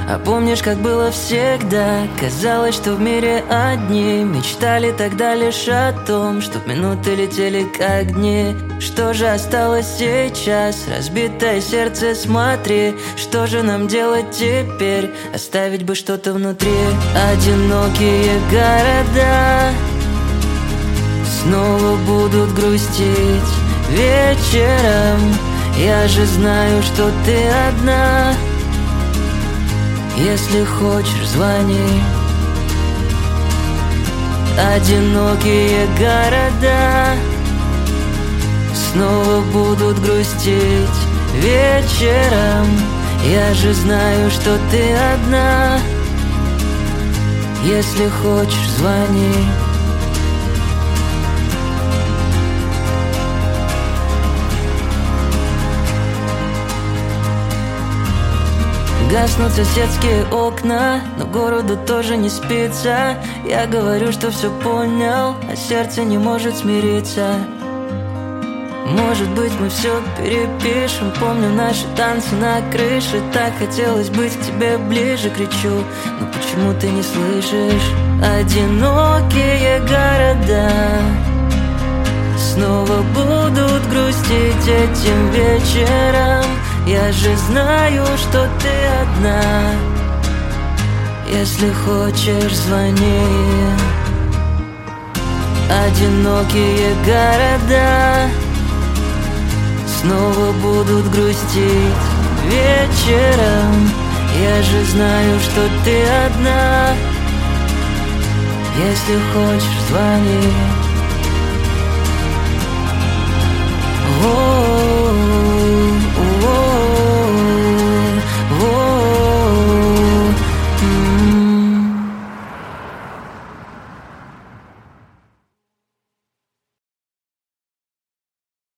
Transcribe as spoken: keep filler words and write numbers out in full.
А помнишь, как было всегда? Казалось, что в мире одни мечтали тогда лишь о том, чтоб минуты летели как дни. Что же осталось сейчас? Разбитое сердце, смотри. Что же нам делать теперь? Оставить бы что-то внутри. Одинокие города снова будут грустить вечером. Я же знаю, что ты одна. Если хочешь, звони. Одинокие города снова будут грустить вечером. Я же знаю, что ты одна. Если хочешь, звони. Гаснут соседские окна, но городу тоже не спится. Я говорю, что все понял, а сердце не может смириться. Может быть, мы все перепишем. Помню наши танцы на крыше. Так хотелось быть к тебе ближе. Кричу, но почему ты не слышишь? Одинокие города снова будут грустить этим вечером. Я же знаю, что ты одна. Если хочешь, звони. Одинокие города снова будут грустить вечером. Я же знаю, что ты одна. Если хочешь, звони. О,